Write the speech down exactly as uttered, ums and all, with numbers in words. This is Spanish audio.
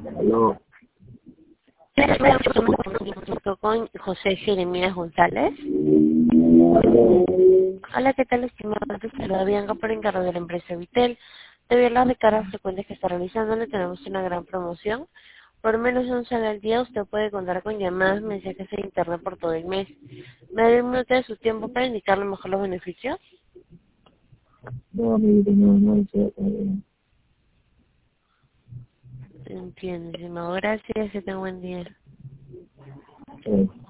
Aló. Con José Jeremías González. Hola, ¿qué tal, estimado? Te saluda Bianca por encargo de la empresa Vitel. Debido a las recargas frecuentes que está realizando, le tenemos una gran promoción. Por menos de un sol al día, usted puede contar con llamadas, mensajes e internet por todo el mes. ¿Me da un minuto de su tiempo para indicarle mejor los beneficios? No, mi vida, no, no, eso está bien. Entiendo, estimado. Gracias, que tenga buen día. Sí.